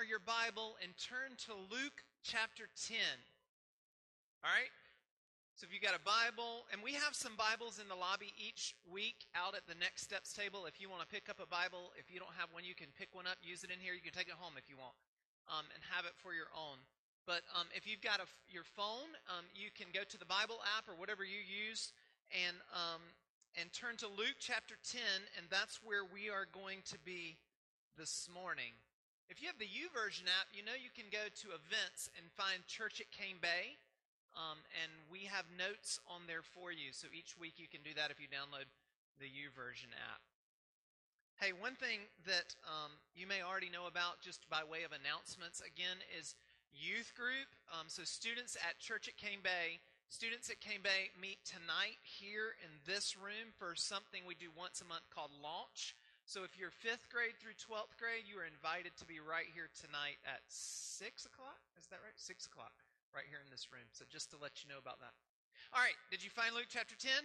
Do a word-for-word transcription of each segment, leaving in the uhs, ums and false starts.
or your Bible and turn to Luke chapter ten. All right? So if you got a Bible, and we have some Bibles in the lobby each week out at the Next Steps table. If you want to pick up a Bible, if you don't have one, you can pick one up, use it in here. You can take it home if you want, um, and have it for your own. But um, if you've got a, your phone, um, you can go to the Bible app or whatever you use and um, and turn to Luke chapter ten, and that's where we are going to be this morning. If you have the YouVersion app, you know you can go to events and find Church at Cane Bay. Um, and we have notes on there for you. So each week you can do that if you download the YouVersion app. Hey, one thing that um, you may already know about just by way of announcements, again, is youth group. Um, so students at Church at Cane Bay, students at Cane Bay meet tonight here in this room for something we do once a month called Launch. So if you're fifth grade through twelfth grade, you are invited to be right here tonight at six o'clock. Is that right? six o'clock. Right here in this room. So just to let you know about that. All right. Did you find Luke chapter ten?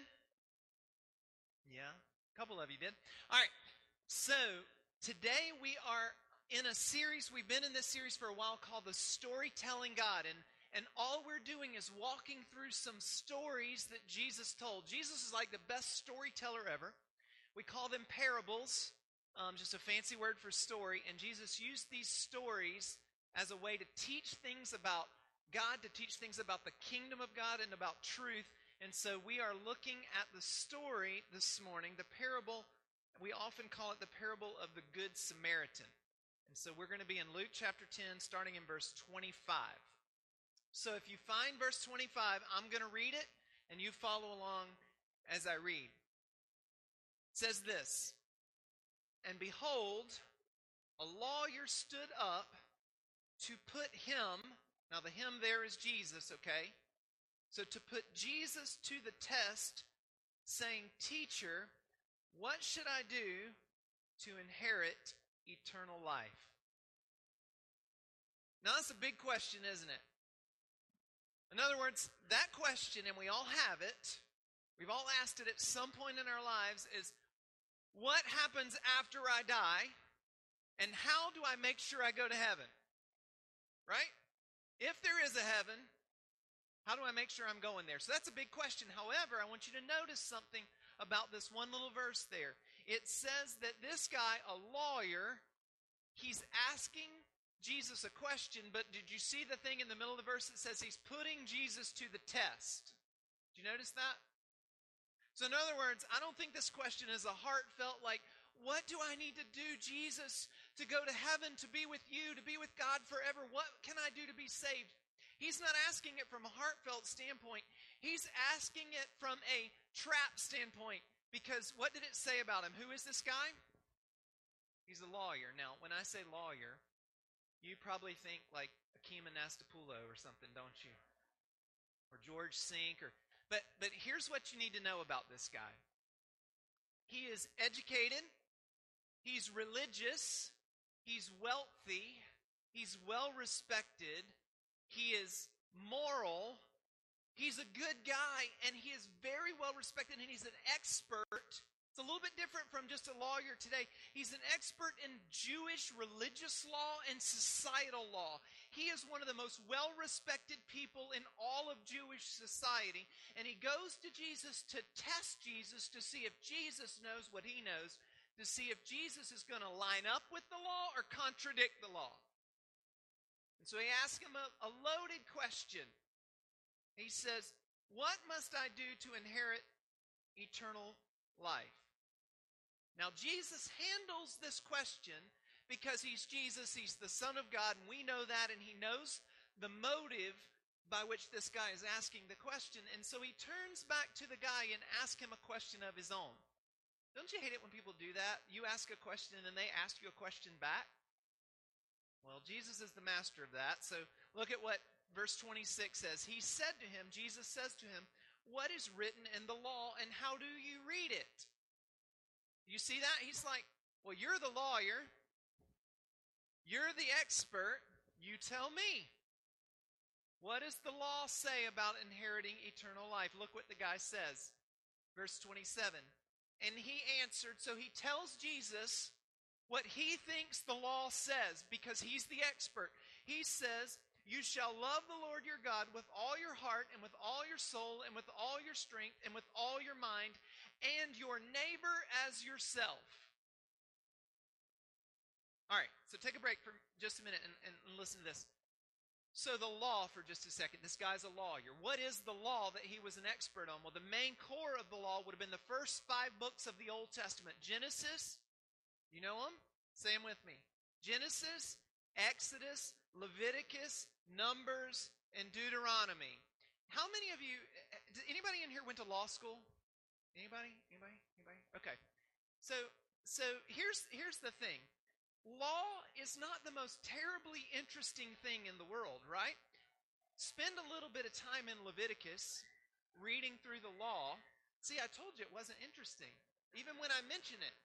Yeah. A couple of you did. All right. So today we are in a series. We've been in this series for a while called The Storytelling God. And, and all we're doing is walking through some stories that Jesus told. Jesus is like the best storyteller ever. We call them parables. Um, just a fancy word for story. And Jesus used these stories as a way to teach things about God, to teach things about the kingdom of God and about truth. And so we are looking at the story this morning, the parable. We often call it the parable of the Good Samaritan. And so we're going to be in Luke chapter ten, starting in verse twenty-five. So if you find verse twenty-five, I'm going to read it, and you follow along as I read. It says this, "And behold, a lawyer stood up to put him," now the him there is Jesus, okay? So to put Jesus to the test, saying, "Teacher, what should I do to inherit eternal life?" Now that's a big question, isn't it? In other words, that question, and we all have it, we've all asked it at some point in our lives, is what happens after I die, and how do I make sure I go to heaven? Right? If there is a heaven, how do I make sure I'm going there? So that's a big question. However, I want you to notice something about this one little verse there. It says that this guy, a lawyer, he's asking Jesus a question, but did you see the thing in the middle of the verse that says he's putting Jesus to the test? Did you notice that? So in other words, I don't think this question is a heartfelt like, what do I need to do, Jesus, to go to heaven, to be with you, to be with God forever? What can I do to be saved? He's not asking it from a heartfelt standpoint. He's asking it from a trap standpoint. Because what did it say about him? Who is this guy? He's a lawyer. Now, when I say lawyer, you probably think like Akeem Anastapoulos or something, don't you? Or George Sink. Or, but, but here's what you need to know about this guy. He is educated. He's religious, he's wealthy, he's well-respected, he is moral, he's a good guy, and he is very well-respected, and he's an expert. It's a little bit different from just a lawyer today. He's an expert in Jewish religious law and societal law. He is one of the most well-respected people in all of Jewish society, and he goes to Jesus to test Jesus to see if Jesus knows what he knows, to see if Jesus is going to line up with the law or contradict the law. And so he asks him a, a loaded question. He says, "What must I do to inherit eternal life?" Now Jesus handles this question because he's Jesus, he's the Son of God, and we know that, and he knows the motive by which this guy is asking the question. And so he turns back to the guy and asks him a question of his own. Don't you hate it when people do that? You ask a question and they ask you a question back. Well, Jesus is the master of that. So look at what verse twenty-six says. He said to him, Jesus says to him, "What is written in the law and how do you read it?" You see that? He's like, well, you're the lawyer. You're the expert. You tell me. What does the law say about inheriting eternal life? Look what the guy says. Verse twenty-seven. And he answered, so he tells Jesus what he thinks the law says, because he's the expert. He says, you shall love the Lord your God with all your heart and with all your soul and with all your strength and with all your mind, and your neighbor as yourself. All right, so take a break for just a minute and, and listen to this. So the law, for just a second. This guy's a lawyer. What is the law that he was an expert on? Well, the main core of the law would have been the first five books of the Old Testament. Genesis, you know them? Say them with me. Genesis, Exodus, Leviticus, Numbers, and Deuteronomy. How many of you, does anybody in here went to law school? Anybody? Anybody? Anybody? Okay. So, so here's, here's the thing. Law is not the most terribly interesting thing in the world, right? Spend a little bit of time in Leviticus reading through the law. See, I told you it wasn't interesting, even when I mention it.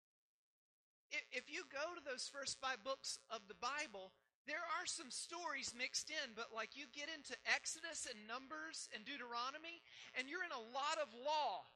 If you go to those first five books of the Bible, there are some stories mixed in, but like you get into Exodus and Numbers and Deuteronomy, and you're in a lot of law.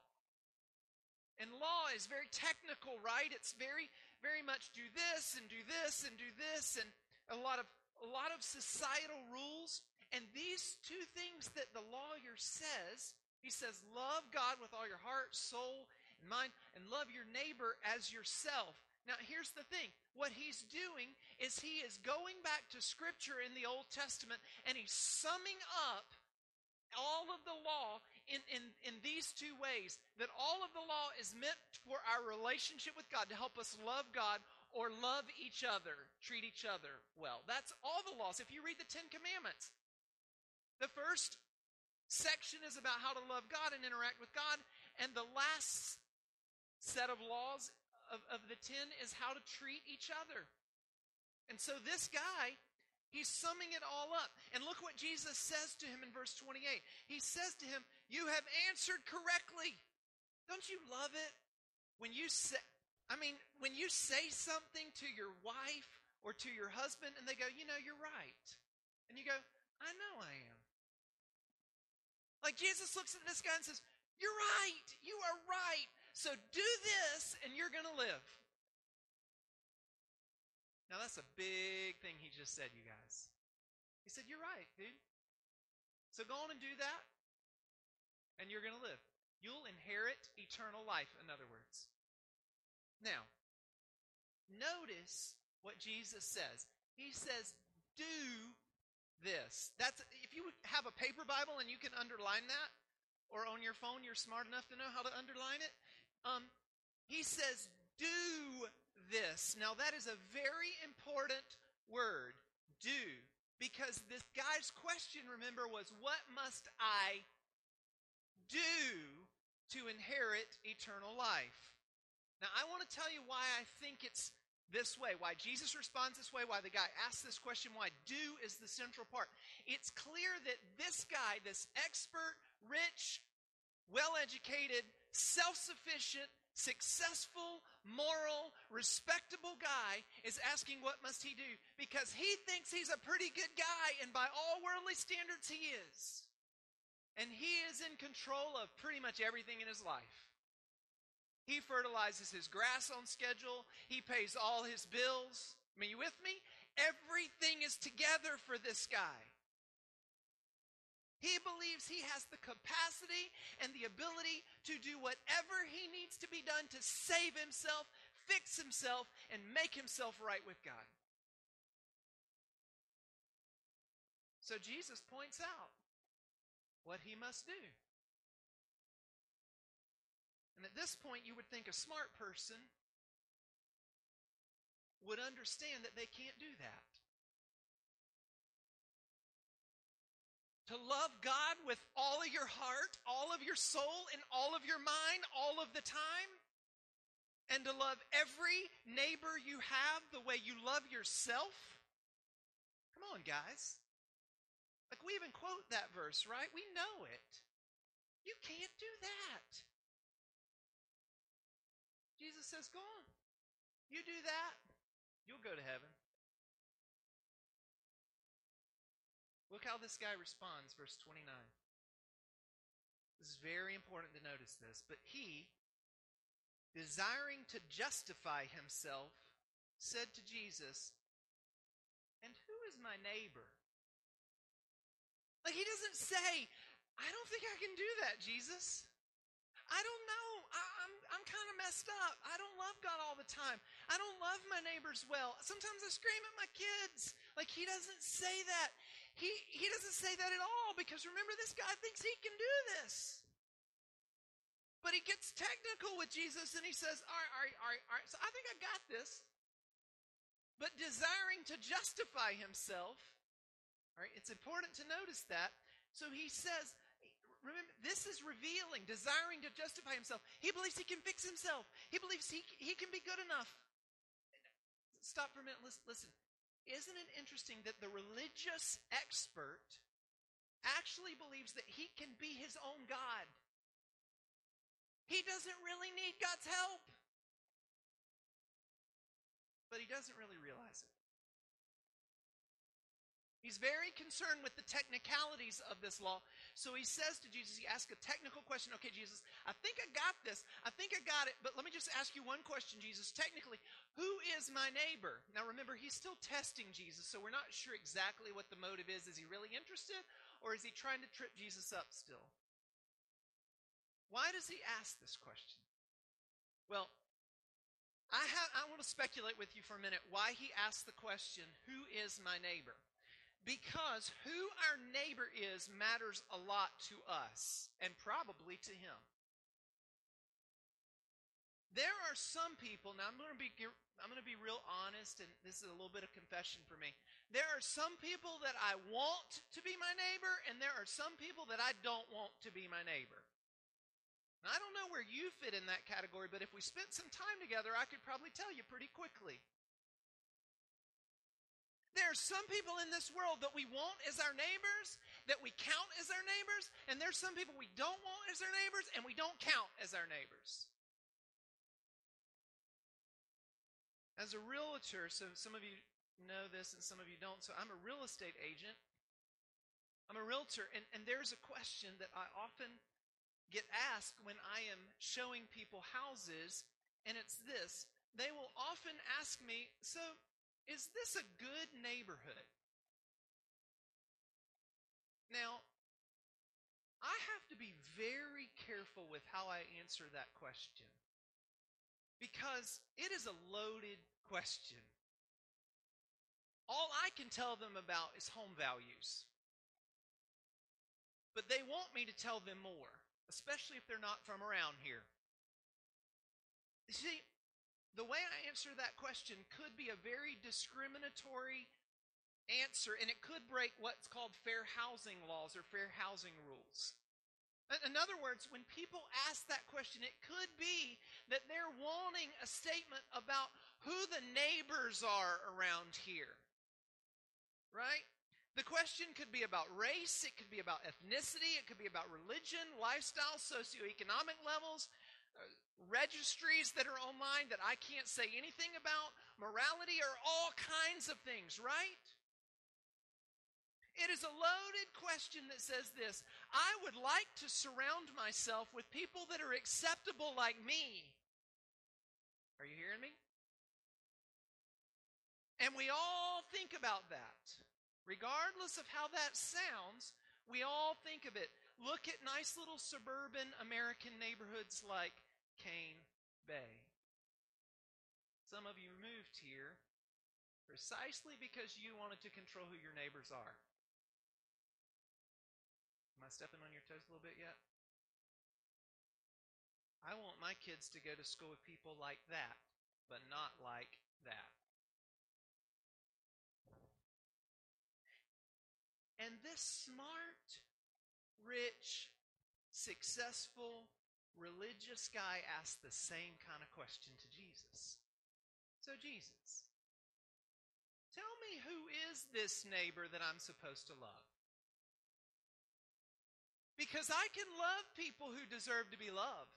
And law is very technical, right? It's very, very much do this and do this and do this, and a lot of a lot of societal rules. And these two things that the lawyer says, he says, love God with all your heart, soul, and mind, and love your neighbor as yourself. Now, here's the thing. What he's doing is he is going back to Scripture in the Old Testament, and he's summing up all of the law in, in, in these two ways. That all of the law is meant for our relationship with God, to help us love God or love each other, treat each other well. That's all the laws. If you read the Ten Commandments, the first section is about how to love God and interact with God, and the last set of laws of, of the ten is how to treat each other. And so this guy, he's summing it all up. And look what Jesus says to him in verse twenty-eight. He says to him, you have answered correctly. Don't you love it? When you say, I mean, when you say something to your wife or to your husband and they go, you know, you're right. And you go, I know I am. Like Jesus looks at this guy and says, you're right. You are right. So do this and you're going to live. Now, that's a big thing he just said, you guys. He said, you're right, dude. So go on and do that, and you're going to live. You'll inherit eternal life, in other words. Now, notice what Jesus says. He says, do this. That's, if you have a paper Bible and you can underline that, or on your phone, you're smart enough to know how to underline it. Um, he says, do this. Now that is a very important word, do, because this guy's question, remember, was what must I do to inherit eternal life? Now I want to tell you why I think it's this way, why Jesus responds this way, why the guy asks this question, why do is the central part. It's clear that this guy, this expert, rich, well-educated, self-sufficient, successful, moral, respectable guy is asking what must he do, because he thinks he's a pretty good guy, and by all worldly standards he is. And he is in control of pretty much everything in his life. He fertilizes his grass on schedule. He pays all his bills. I mean, you with me? Everything is together for this guy. He believes he has the capacity and the ability to do whatever he needs to be done to save himself, fix himself, and make himself right with God. So Jesus points out what he must do. And at this point, you would think a smart person would understand that they can't do that. To love God with all of your heart, all of your soul, and all of your mind, all of the time. And to love every neighbor you have the way you love yourself. Come on, guys. Like, we even quote that verse, right? We know it. You can't do that. Jesus says, go on. You do that, you'll go to heaven. Look how this guy responds, verse twenty-nine. This is very important to notice this. But he, desiring to justify himself, said to Jesus, "And who is my neighbor?" Like, he doesn't say, "I don't think I can do that, Jesus. I don't know. I, I'm I'm kind of messed up. I don't love God all the time. I don't love my neighbors well. Sometimes I scream at my kids." Like, he doesn't say that. He he doesn't say that at all, because remember, this guy thinks he can do this. But he gets technical with Jesus and he says, all right, all right, all right, all right. So I think I got this. But desiring to justify himself, all right, it's important to notice that. So he says, remember, this is revealing, desiring to justify himself. He believes he can fix himself. He believes he, he can be good enough. Stop for a minute. Listen, listen. Isn't it interesting that the religious expert actually believes that he can be his own God? He doesn't really need God's help. But he doesn't really realize it. He's very concerned with the technicalities of this law. So he says to Jesus, he asks a technical question. "Okay, Jesus, I think I got this. I think I got it. But let me just ask you one question, Jesus. Technically, who is my neighbor?" Now remember, he's still testing Jesus, so we're not sure exactly what the motive is. Is he really interested, or is he trying to trip Jesus up still? Why does he ask this question? Well, I, have, I want to speculate with you for a minute why he asked the question, "Who is my neighbor?" Because who our neighbor is matters a lot to us, and probably to him. There are some people, now I'm going to be I'm going to be real honest, and this is a little bit of confession for me. There are some people that I want to be my neighbor, and there are some people that I don't want to be my neighbor. Now, I don't know where you fit in that category, but if we spent some time together, I could probably tell you pretty quickly. There are some people in this world that we want as our neighbors, that we count as our neighbors, and there's some people we don't want as our neighbors, and we don't count as our neighbors. As a realtor, so some of you know this and some of you don't, so I'm a real estate agent. I'm a realtor, and, and there's a question that I often get asked when I am showing people houses, and it's this. They will often ask me, "So, is this a good neighborhood?" Now, I have to be very careful with how I answer that question, because it is a loaded question. All I can tell them about is home values. But they want me to tell them more, especially if they're not from around here. You see, the way I answer that question could be a very discriminatory answer, and it could break what's called fair housing laws or fair housing rules. In other words, when people ask that question, it could be that they're wanting a statement about who the neighbors are around here, right? The question could be about race, it could be about ethnicity, it could be about religion, lifestyle, socioeconomic levels, uh, registries that are online that I can't say anything about, morality, or all kinds of things, right? It is a loaded question that says this: I would like to surround myself with people that are acceptable like me. Are you hearing me? And we all think about that. Regardless of how that sounds, we all think of it. Look at nice little suburban American neighborhoods like Cane Bay. Some of you moved here precisely because you wanted to control who your neighbors are. Am I stepping on your toes a little bit yet? I want my kids to go to school with people like that, but not like that. And this smart, rich, successful, religious guy asked the same kind of question to Jesus. So, Jesus, tell me, who is this neighbor that I'm supposed to love? Because I can love people who deserve to be loved.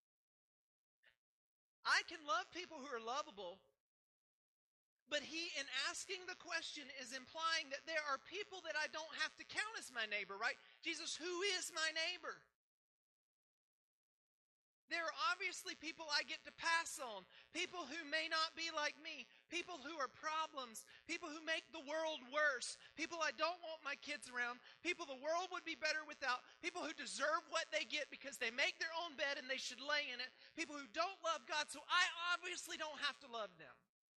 I can love people who are lovable. But he, in asking the question, is implying that there are people that I don't have to count as my neighbor, right? Jesus, who is my neighbor? There are obviously people I get to pass on, people who may not be like me, people who are problems, people who make the world worse, people I don't want my kids around, people the world would be better without, people who deserve what they get because they make their own bed and they should lay in it, people who don't love God, so I obviously don't have to love them.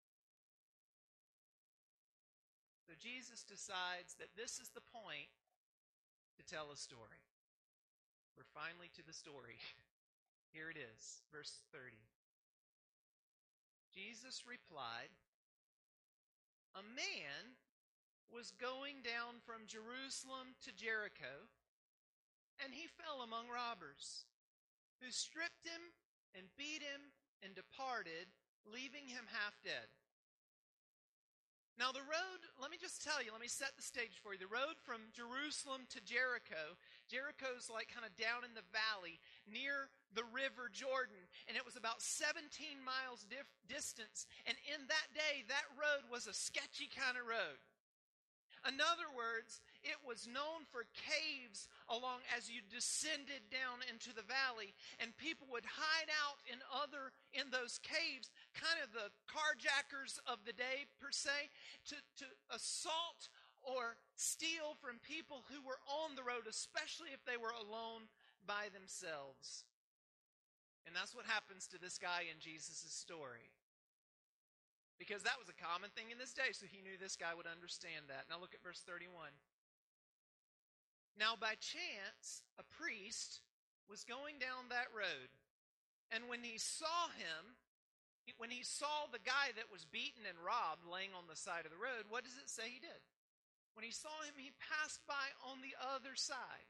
So Jesus decides that this is the point to tell a story. We're finally to the story. Here it is, verse thirty. Jesus replied, "A man was going down from Jerusalem to Jericho, and he fell among robbers, who stripped him and beat him and departed, leaving him half dead." Now the road, let me just tell you, let me set the stage for you. The road from Jerusalem to Jericho, Jericho's like kind of down in the valley near the river Jordan. And it was about seventeen miles dif- distance. And in that day, that road was a sketchy kind of road. In other words, it was known for caves along as you descended down into the valley, and people would hide out in other in those caves, kind of the carjackers of the day per se, to, to assault or steal from people who were on the road, especially if they were alone by themselves. And that's what happens to this guy in Jesus' story. Because that was a common thing in this day, so he knew this guy would understand that. Now look at verse thirty-one. Now by chance, a priest was going down that road, and when he saw him, when he saw the guy that was beaten and robbed laying on the side of the road, what does it say he did? When he saw him, he passed by on the other side.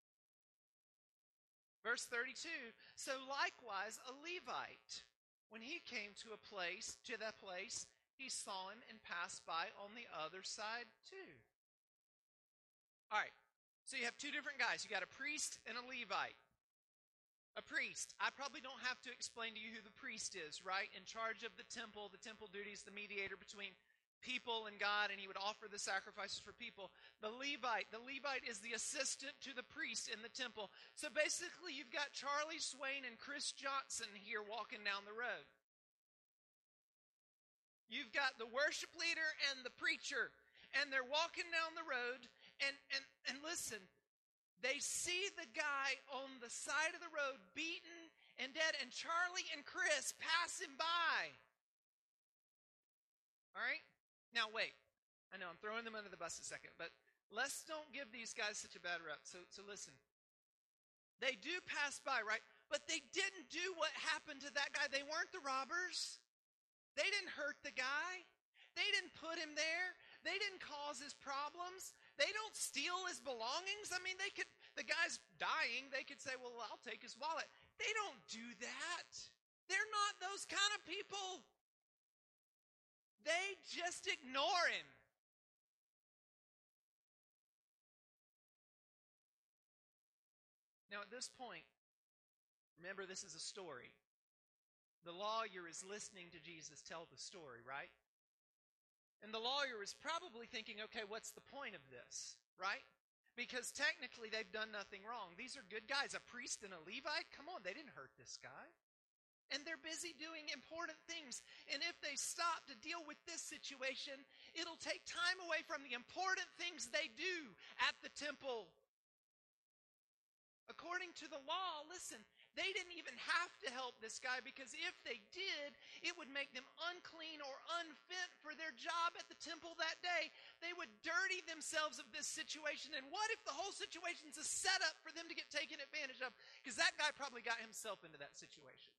Verse thirty-two, so likewise a Levite, when he came to a place, to that place, he saw him and passed by on the other side too. All right, so you have two different guys. You got a priest and a Levite. A priest. I probably don't have to explain to you who the priest is, right? In charge of the temple, the temple duties, the mediator between people and God, and he would offer the sacrifices for people. The Levite, the Levite is the assistant to the priest in the temple. So basically you've got Charlie Swain and Chris Johnson here walking down the road. You've got the worship leader and the preacher, and they're walking down the road, and, and, and listen, they see the guy on the side of the road beaten and dead, and Charlie and Chris pass him by. All right? Now, wait. I know I'm throwing them under the bus a second, but let's don't give these guys such a bad rep. So, so listen. They do pass by, right? But they didn't do what happened to that guy. They weren't the robbers. They didn't hurt the guy. They didn't put him there. They didn't cause his problems. They don't steal his belongings. I mean, they could, the guy's dying. They could say, well, I'll take his wallet. They don't do that. They're not those kind of people. They just ignore him. Now, at this point, remember, this is a story. The lawyer is listening to Jesus tell the story, right? And the lawyer is probably thinking, okay, what's the point of this, right? Because technically they've done nothing wrong. These are good guys. A priest and a Levite, come on, they didn't hurt this guy. And they're busy doing important things. And if they stop to deal with this situation, it'll take time away from the important things they do at the temple. According to the law, listen, they didn't even have to help this guy, because if they did, it would make them unclean or unfit for their job at the temple that day. They would dirty themselves of this situation. And what if the whole situation's a setup for them to get taken advantage of? Because that guy probably got himself into that situation.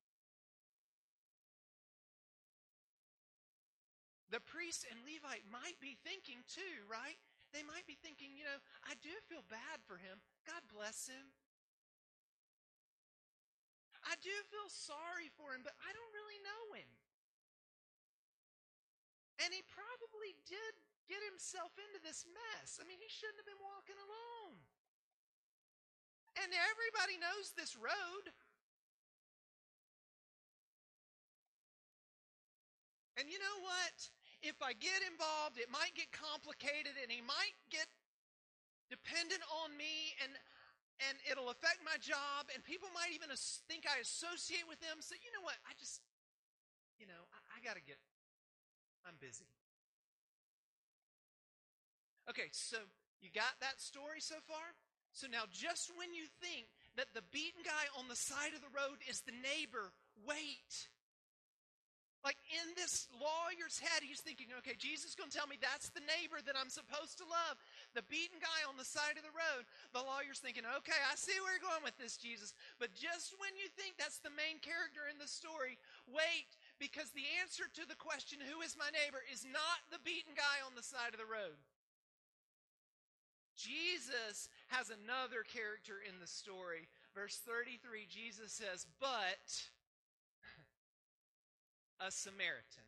The priest and Levite might be thinking too, right? They might be thinking, you know, I do feel bad for him. God bless him. I do feel sorry for him, but I don't really know him. And he probably did get himself into this mess. I mean, he shouldn't have been walking alone. And everybody knows this road. And you know what? If I get involved, it might get complicated, and he might get dependent on me, and and it'll affect my job, and people might even as- think I associate with them. So, you know what? I just, you know, I, I got to get, I'm busy. Okay, so you got that story so far? So now just when you think that the beaten guy on the side of the road is the neighbor, wait. Like in this lawyer's head, he's thinking, okay, Jesus is going to tell me that's the neighbor that I'm supposed to love. The beaten guy on the side of the road. The lawyer's thinking, okay, I see where you're going with this, Jesus. But just when you think that's the main character in the story, wait, because the answer to the question, who is my neighbor, is not the beaten guy on the side of the road. Jesus has another character in the story. Verse thirty-three, Jesus says, but a Samaritan.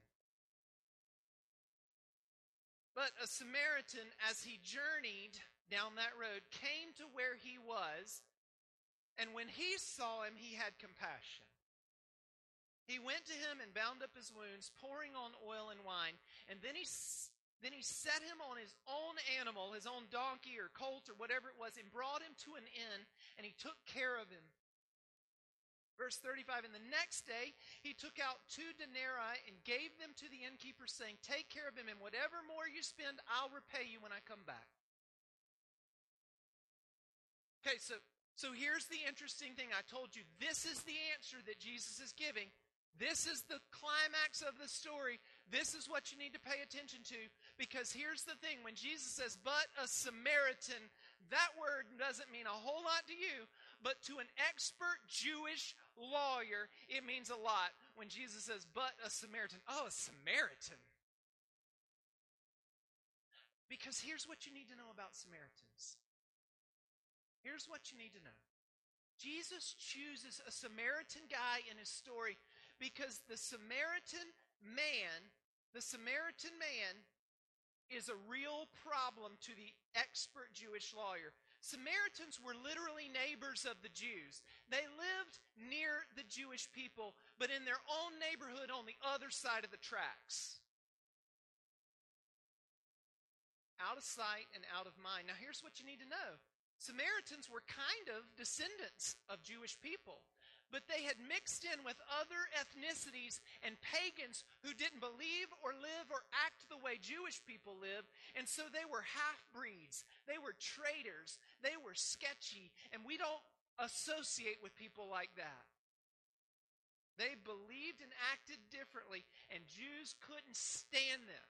But a Samaritan, as he journeyed down that road, came to where he was, and when he saw him, he had compassion. He went to him and bound up his wounds, pouring on oil and wine, and then he then he set him on his own animal, his own donkey or colt or whatever it was, and brought him to an inn, and he took care of him. Verse thirty-five, and the next day he took out two denarii and gave them to the innkeeper, saying, take care of him, and whatever more you spend, I'll repay you when I come back. Okay, so, so here's the interesting thing. I told you, this is the answer that Jesus is giving. This is the climax of the story. This is what you need to pay attention to, because here's the thing. When Jesus says, but a Samaritan, that word doesn't mean a whole lot to you, but to an expert Jewish lawyer, it means a lot. When Jesus says, but a Samaritan, oh, a Samaritan. Because here's what you need to know about Samaritans. Here's what you need to know. Jesus chooses a Samaritan guy in his story because the Samaritan man, the Samaritan man is a real problem to the expert Jewish lawyer. Samaritans were literally neighbors of the Jews. They lived near the Jewish people, but in their own neighborhood on the other side of the tracks. Out of sight and out of mind. Now here's what you need to know. Samaritans were kind of descendants of Jewish people, but they had mixed in with other ethnicities and pagans who didn't believe or live or act the way Jewish people live, and so they were half-breeds. They were traitors. They were sketchy, and we don't associate with people like that. They believed and acted differently, and Jews couldn't stand them.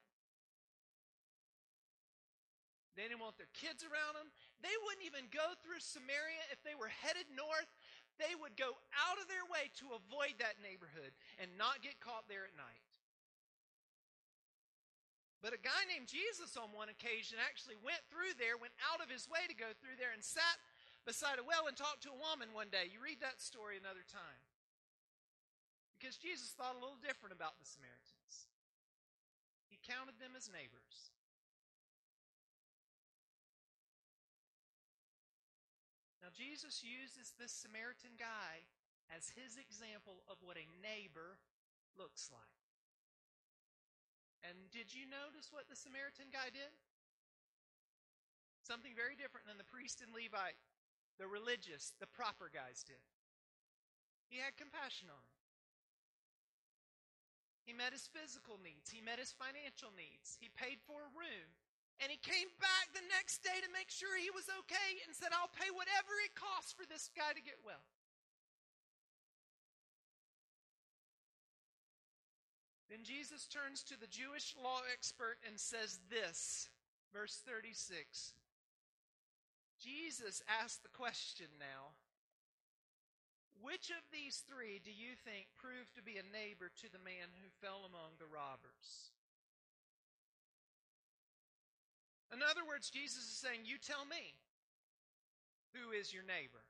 They didn't want their kids around them. They wouldn't even go through Samaria if they were headed north. They would go out of their way to avoid that neighborhood and not get caught there at night. But a guy named Jesus on one occasion actually went through there, went out of his way to go through there, and sat beside a well and talked to a woman one day. You read that story another time. Because Jesus thought a little different about the Samaritans. He counted them as neighbors. Now, Jesus uses this Samaritan guy as his example of what a neighbor looks like. And did you notice what the Samaritan guy did? Something very different than the priest and Levite, the religious, the proper guys did. He had compassion on him. He met his physical needs. He met his financial needs. He paid for a room. And he came back the next day to make sure he was okay and said, I'll pay whatever it costs for this guy to get well. Then Jesus turns to the Jewish law expert and says this, verse thirty-six. Jesus asked the question now, which of these three do you think proved to be a neighbor to the man who fell among the robbers? In other words, Jesus is saying, you tell me, who is your neighbor?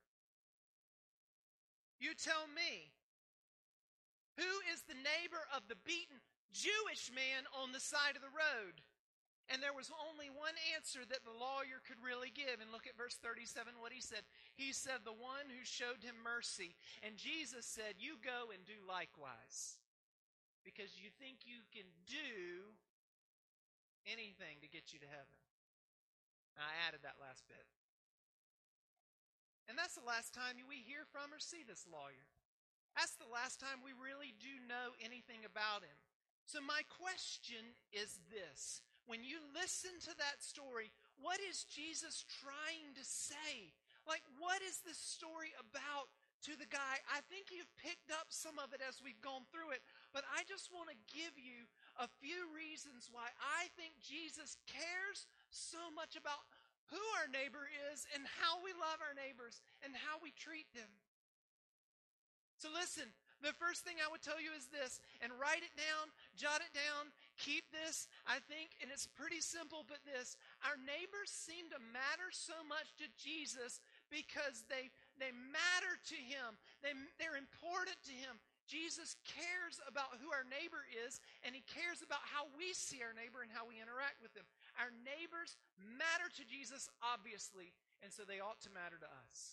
You tell me, who is the neighbor of the beaten Jewish man on the side of the road? And there was only one answer that the lawyer could really give. And look at verse thirty-seven, what he said. He said, the one who showed him mercy. And Jesus said, you go and do likewise. Because you think you can do anything to get you to heaven. I added that last bit. And that's the last time we hear from or see this lawyer. That's the last time we really do know anything about him. So my question is this. When you listen to that story, what is Jesus trying to say? Like, what is this story about to the guy? I think you've picked up some of it as we've gone through it, but I just want to give you a few reasons why I think Jesus cares so much about who our neighbor is and how we love our neighbors and how we treat them. So listen, the first thing I would tell you is this, and write it down, jot it down, keep this, I think, and it's pretty simple, but this: our neighbors seem to matter so much to Jesus because they, they matter to him. They, they're important to him. Jesus cares about who our neighbor is, and he cares about how we see our neighbor and how we interact with them. Our neighbors matter to Jesus, obviously, and so they ought to matter to us.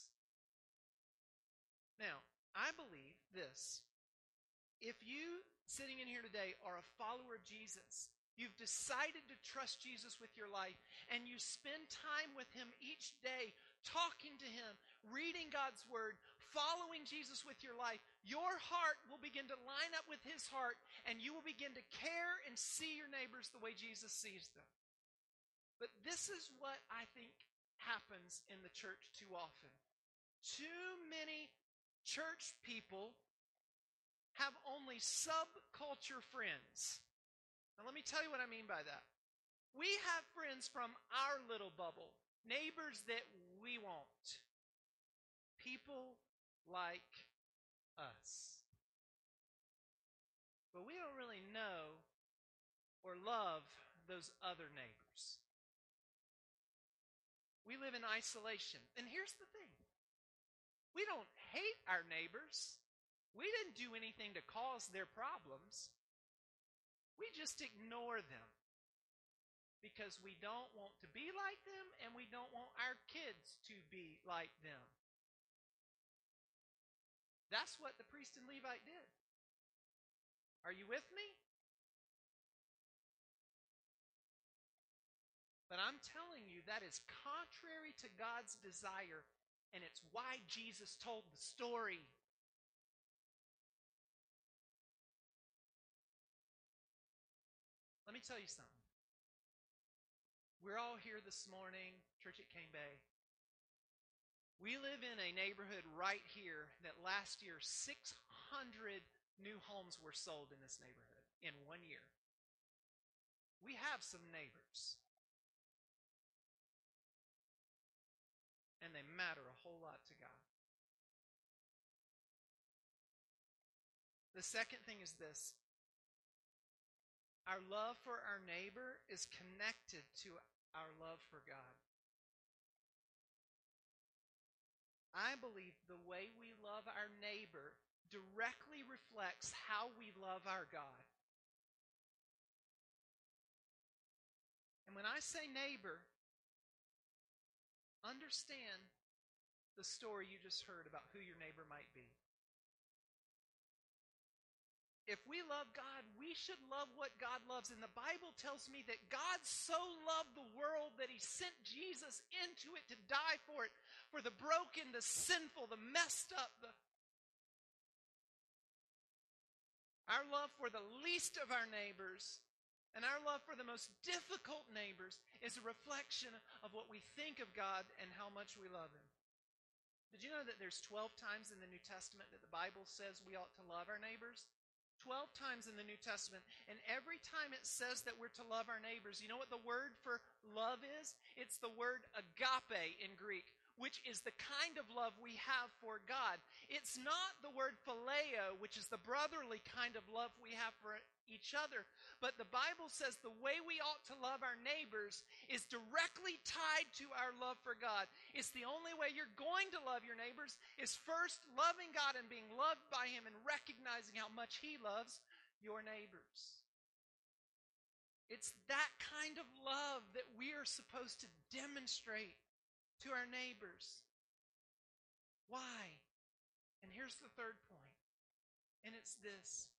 Now, I believe this. If you, sitting in here today, are a follower of Jesus, you've decided to trust Jesus with your life, and you spend time with him each day, talking to him, reading God's word, following Jesus with your life, your heart will begin to line up with his heart, and you will begin to care and see your neighbors the way Jesus sees them. But this is what I think happens in the church too often. Too many church people have only subculture friends. Now let me tell you what I mean by that. We have friends from our little bubble, neighbors that we want, people like us. But we don't really know or love those other neighbors. We live in isolation. And here's the thing. We don't hate our neighbors. We didn't do anything to cause their problems. We just ignore them because we don't want to be like them and we don't want our kids to be like them. That's what the priest and Levite did. Are you with me? But I'm telling you, that is contrary to God's desire, and it's why Jesus told the story. Let me tell you something. We're all here this morning, church at Cane Bay. We live in a neighborhood right here that last year, six hundred new homes were sold in this neighborhood in one year. We have some neighbors. And they matter a whole lot to God. The second thing is this. Our love for our neighbor is connected to our love for God. I believe the way we love our neighbor directly reflects how we love our God. And when I say neighbor, understand the story you just heard about who your neighbor might be. If we love God, we should love what God loves. And the Bible tells me that God so loved the world that he sent Jesus into it to die for it, for the broken, the sinful, the messed up. The... Our love for the least of our neighbors and our love for the most difficult neighbors is a reflection of what we think of God and how much we love him. Did you know that there's twelve times in the New Testament that the Bible says we ought to love our neighbors? twelve times in the New Testament. And every time it says that we're to love our neighbors, you know what the word for love is? It's the word agape in Greek, which is the kind of love we have for God. It's not the word phileo, which is the brotherly kind of love we have for each other. But the Bible says the way we ought to love our neighbors is directly tied to our love for God. It's the only way you're going to love your neighbors is first loving God and being loved by him and recognizing how much he loves your neighbors. It's that kind of love that we are supposed to demonstrate to our neighbors. Why? And here's the third point, and it's this.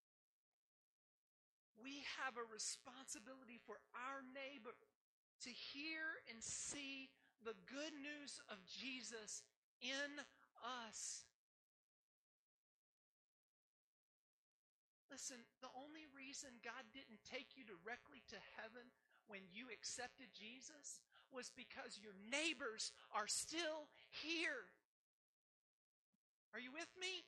We have a responsibility for our neighbor to hear and see the good news of Jesus in us. Listen, the only reason God didn't take you directly to heaven when you accepted Jesus was because your neighbors are still here. Are you with me?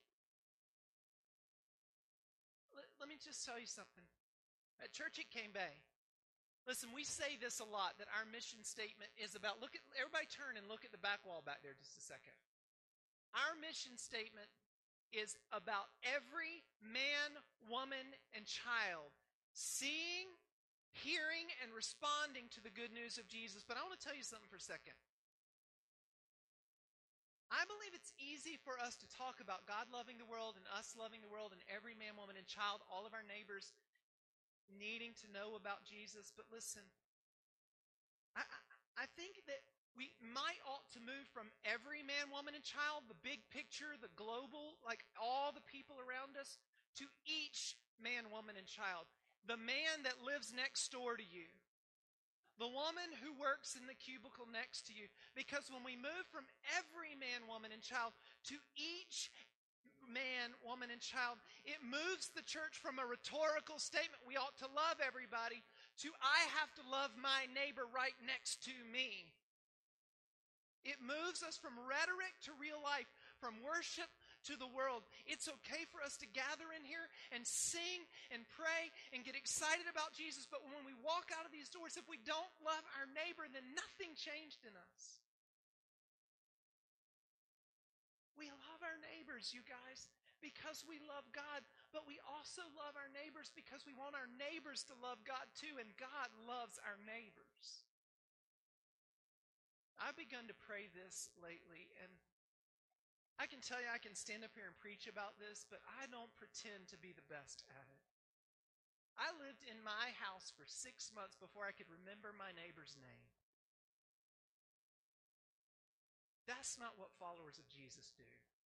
Let, let me just tell you something. At Church at Cane Bay, listen, we say this a lot, that our mission statement is about, look at, everybody turn and look at the back wall back there just a second. Our mission statement is about every man, woman, and child seeing, hearing, and responding to the good news of Jesus. But I want to tell you something for a second. I believe it's easy for us to talk about God loving the world and us loving the world and every man, woman, and child, all of our neighbors needing to know about Jesus. But listen, I, I, I think that we might ought to move from every man, woman, and child, the big picture, the global, like all the people around us, to each man, woman, and child. The man that lives next door to you. The woman who works in the cubicle next to you. Because when we move from every man, woman, and child to each man, woman, and child, it moves the church from a rhetorical statement, we ought to love everybody, to I have to love my neighbor right next to me. It moves us from rhetoric to real life, from worship to the world. It's okay for us to gather in here and sing and pray and get excited about Jesus, but when we walk out of these doors, if we don't love our neighbor, then nothing changed in us. We love our neighbors, you guys, because we love God, but we also love our neighbors because we want our neighbors to love God too, and God loves our neighbors. I've begun to pray this lately, and I can tell you I can stand up here and preach about this, but I don't pretend to be the best at it. I lived in my house for six months before I could remember my neighbor's name. That's not what followers of Jesus do.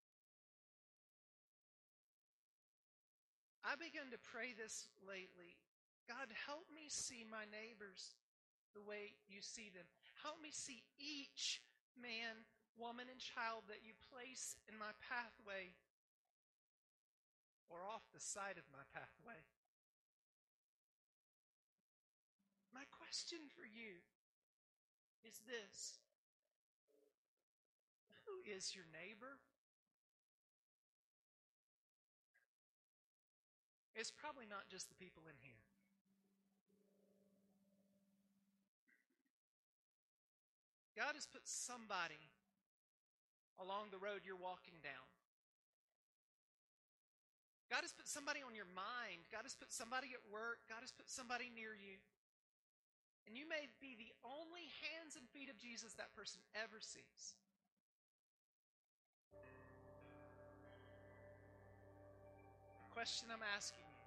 I've begun to pray this lately. God, help me see my neighbors the way you see them. Help me see each man, woman, and child that you place in my pathway or off the side of my pathway. My question for you is this. Who is your neighbor? It's probably not just the people in here. God has put somebody along the road you're walking down. God has put somebody on your mind. God has put somebody at work. God has put somebody near you. And you may be the only hands and feet of Jesus that person ever sees. The question I'm asking you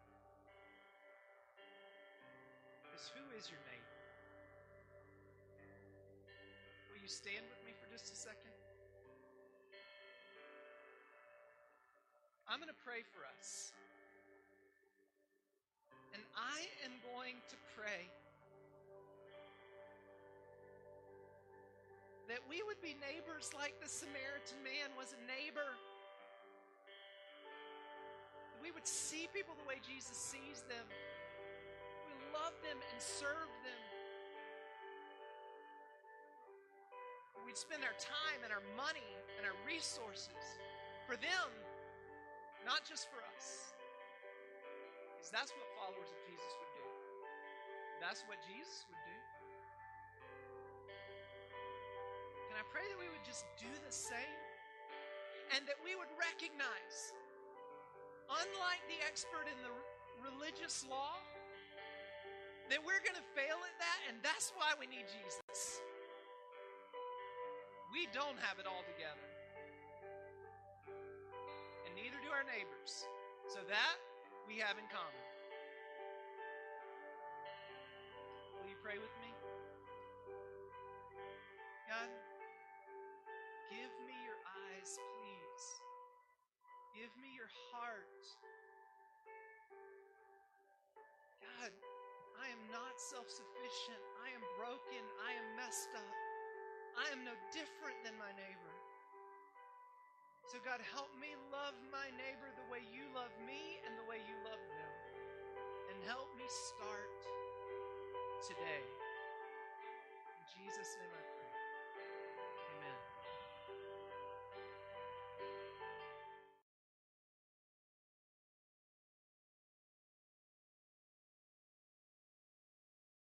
is, who is your neighbor? Will you stand with me for just a second? I'm going to pray for us. And I am going to pray that we would be neighbors like the Samaritan man was a neighbor. That we would see people the way Jesus sees them. We love them and serve them. We'd spend our time and our money and our resources for them, not just for us. Because that's what followers of Jesus would do. That's what Jesus would do. Can I pray that we would just do the same? And that we would recognize, unlike the expert in the religious law, that we're going to fail at that, and that's why we need Jesus. We don't have it all together. And neither do our neighbors. So that we have in common. Will you pray with me? God, give me your eyes, please. Give me your heart. God, I am not self-sufficient. I am broken. I am messed up. I am no different than my neighbor. So God, help me love my neighbor the way you love me and the way you love them. And help me start today. In Jesus' name I pray.